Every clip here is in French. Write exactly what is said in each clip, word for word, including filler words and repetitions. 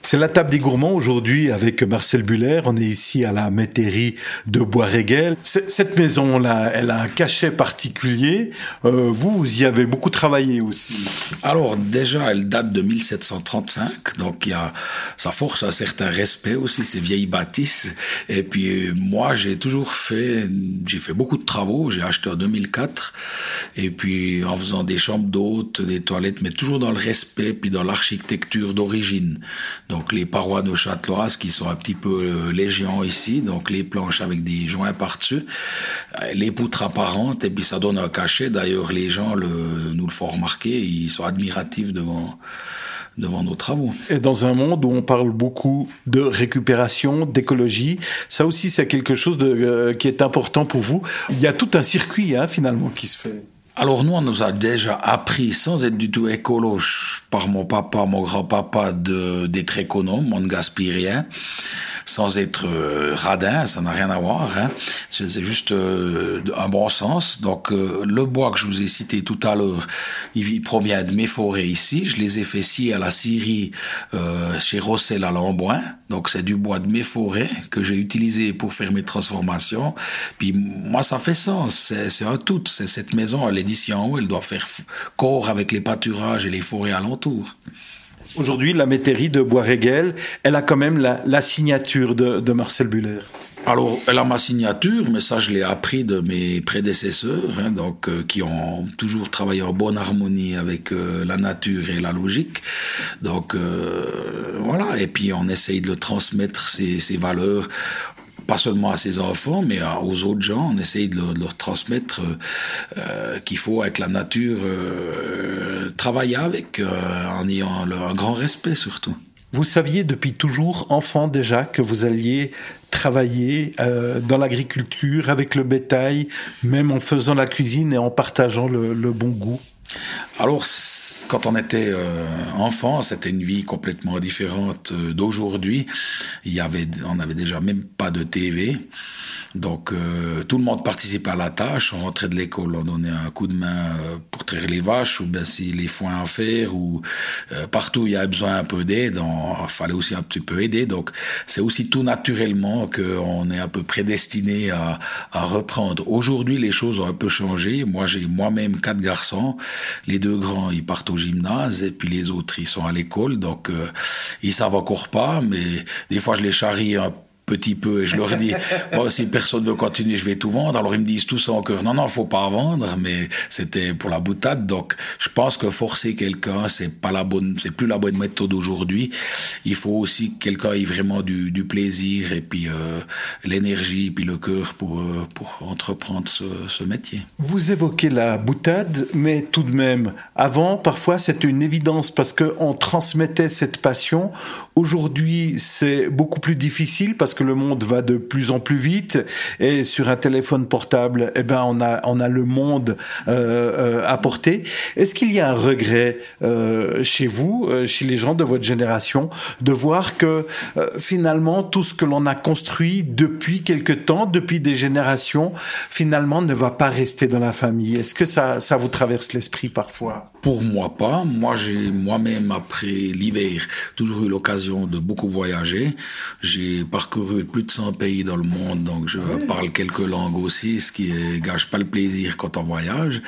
C'est la table des gourmands aujourd'hui avec Marcel Buller. On est ici à la métairie de Boisréguel. Cette maison-là, elle a un cachet particulier. Euh, vous, vous y avez beaucoup travaillé aussi. Alors déjà, elle date de mille sept cent trente-cinq, donc il y a, ça force un certain respect aussi, ces vieilles bâtisses. Et puis moi, j'ai toujours fait, j'ai fait beaucoup de travaux. J'ai acheté en deux mille quatre, et puis en faisant des chambres d'hôtes, des toilettes, mais toujours dans le respect, puis dans l'architecture d'origine. Donc les parois de Châtellerault qui sont un petit peu euh, légion ici, donc les planches avec des joints par-dessus, euh, les poutres apparentes, et puis ça donne un cachet. D'ailleurs, les gens le, nous le font remarquer, ils sont admiratifs devant devant nos travaux. Et dans un monde où on parle beaucoup de récupération, d'écologie, ça aussi c'est quelque chose de, euh, qui est important pour vous. Il y a tout un circuit hein, finalement qui se fait. Alors nous, on nous a déjà appris, sans être du tout écolo, par mon papa, mon grand-papa, de, d'être économe, on ne gaspille rien, sans être euh, radin, ça n'a rien à voir, hein. C'est, c'est juste euh, un bon sens. Donc euh, le bois que je vous ai cité tout à l'heure, il, il provient de mes forêts ici. Je les ai fait scier à la scierie euh, chez Rossel à Lamboin. Donc c'est du bois de mes forêts que j'ai utilisé pour faire mes transformations. Puis moi, ça fait sens, c'est, c'est un tout. C'est cette maison, elle est d'ici en haut, elle doit faire corps avec les pâturages et les forêts alentours. Aujourd'hui, la métairie de Boisréguel, elle a quand même la, la signature de, de Marcel Buller. Alors, elle a ma signature, mais ça, je l'ai appris de mes prédécesseurs, hein, donc euh, qui ont toujours travaillé en bonne harmonie avec euh, la nature et la logique. Donc, euh, voilà. Et puis, on essaye de le transmettre, ces, ces valeurs, pas seulement à ses enfants, mais aux autres gens. On essaye de leur, de leur transmettre euh, qu'il faut, avec la nature, euh, travailler avec, euh, en ayant le, un grand respect surtout. Vous saviez depuis toujours, enfant déjà, que vous alliez travailler euh, dans l'agriculture, avec le bétail, même en faisant la cuisine et en partageant le, le bon goût? Alors, quand on était euh, enfant, c'était une vie complètement différente euh, d'aujourd'hui. Il y avait, on n'avait déjà même pas de T V. Donc, euh, tout le monde participait à la tâche. On rentrait de l'école, on donnait un coup de main euh, pour traire les vaches, ou bien si les foins à faire, ou euh, partout où il y avait besoin un peu d'aide, il fallait aussi un petit peu aider. Donc, c'est aussi tout naturellement qu'on est un peu prédestiné à, à reprendre. Aujourd'hui, les choses ont un peu changé. Moi, j'ai moi-même quatre garçons. Les deux grands, ils partent au gymnase, et puis les autres, ils sont à l'école. Donc, euh, ils savent encore pas, mais des fois, je les charrie un peu. petit peu, et je leur dis, bon, si personne ne veut continuer, je vais tout vendre. Alors ils me disent tous en cœur, non, non, faut pas vendre, mais c'était pour la boutade. Donc, je pense que forcer quelqu'un, c'est pas la bonne, c'est plus la bonne méthode aujourd'hui. Il faut aussi que quelqu'un ait vraiment du, du plaisir, et puis euh, l'énergie, et puis le cœur pour, euh, pour entreprendre ce, ce métier. Vous évoquez la boutade, mais tout de même, avant, parfois, c'était une évidence parce qu'on transmettait cette passion. Aujourd'hui, c'est beaucoup plus difficile parce que le monde va de plus en plus vite, et sur un téléphone portable, eh ben on a on a le monde euh, euh, à portée. Est-ce qu'il y a un regret euh, chez vous, euh, chez les gens de votre génération, de voir que euh, finalement tout ce que l'on a construit depuis quelque temps, depuis des générations, finalement ne va pas rester dans la famille? Est-ce que ça ça vous traverse l'esprit parfois? Pour moi pas. Moi, j'ai moi-même, après l'hiver, toujours eu l'occasion de beaucoup voyager. J'ai parcouru plus de cent pays dans le monde, donc je oui. parle quelques langues aussi, ce qui ne gâche pas le plaisir quand on voyage.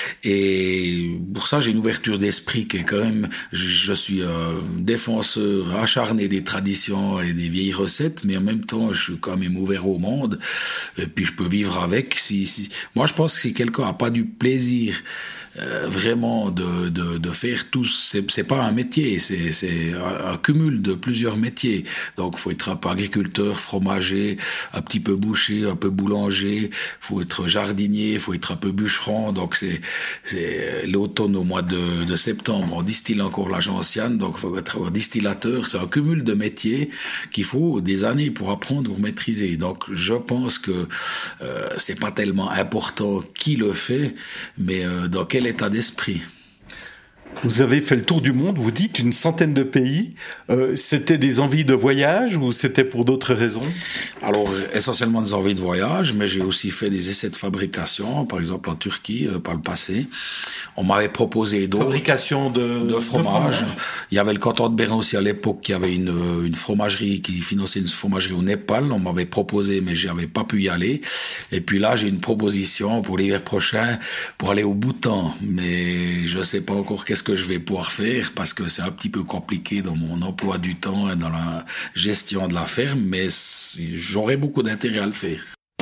Et pour ça, j'ai une ouverture d'esprit qui est quand même... Je suis un défenseur acharné des traditions et des vieilles recettes, mais en même temps, je suis quand même ouvert au monde. Et puis, je peux vivre avec. Si, si... Moi, je pense que si quelqu'un n'a pas du plaisir... Euh, vraiment de, de, de faire tout, c'est, c'est pas un métier, c'est, c'est un, un cumul de plusieurs métiers. Donc, faut être un peu agriculteur, fromager, un petit peu boucher, un peu boulanger, faut être jardinier, faut être un peu bûcheron. Donc, c'est, c'est l'automne au mois de, de septembre, on distille encore la gentiane, donc faut être un distillateur. C'est un cumul de métiers qu'il faut des années pour apprendre, pour maîtriser. Donc, je pense que euh, c'est pas tellement important qui le fait, mais euh, dans quel état d'esprit. Vous avez fait le tour du monde, vous dites une centaine de pays. Euh, c'était des envies de voyage ou c'était pour d'autres raisons? Alors, essentiellement des envies de voyage, mais j'ai aussi fait des essais de fabrication, par exemple en Turquie, euh, par le passé. On m'avait proposé d'autres... Fabrication de, de, fromage. de fromage. Il y avait le canton de Berne aussi à l'époque qui avait une, une fromagerie, qui finançait une fromagerie au Népal. On m'avait proposé, mais je n'avais pas pu y aller. Et puis là, j'ai une proposition pour l'hiver prochain pour aller au Bhoutan. Mais je ne sais pas encore qu'est-ce que je vais pouvoir faire parce que c'est un petit peu compliqué dans mon emploi du temps et dans la gestion de la ferme, mais j'aurais beaucoup d'intérêt à le faire.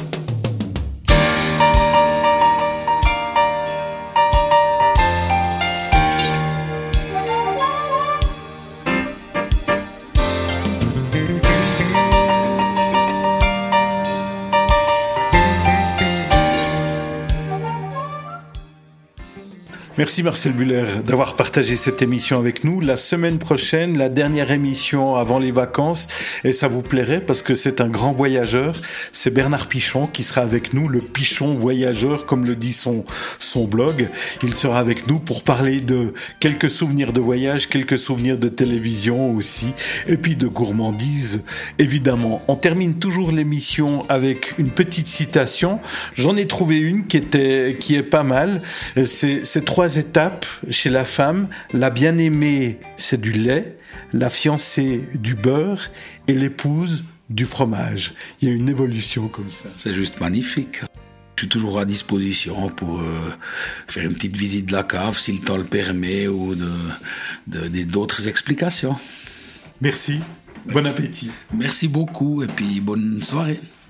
Merci Marcel Buller d'avoir partagé cette émission avec nous. La semaine prochaine, la dernière émission avant les vacances, et ça vous plairait parce que c'est un grand voyageur, c'est Bernard Pichon qui sera avec nous, le Pichon voyageur comme le dit son, son blog. Il sera avec nous pour parler de quelques souvenirs de voyage, quelques souvenirs de télévision aussi, et puis de gourmandise évidemment. On termine toujours l'émission avec une petite citation. J'en ai trouvé une qui était, qui est pas mal. C'est, c'est trois étapes chez la femme. La bien-aimée, c'est du lait, la fiancée, du beurre et l'épouse, du fromage. Il y a une évolution comme ça. C'est juste magnifique. Je suis toujours à disposition pour euh, faire une petite visite de la cave, si le temps le permet, ou de, de, de, d'autres explications. Merci. Merci. Bon appétit. Merci beaucoup et puis bonne soirée.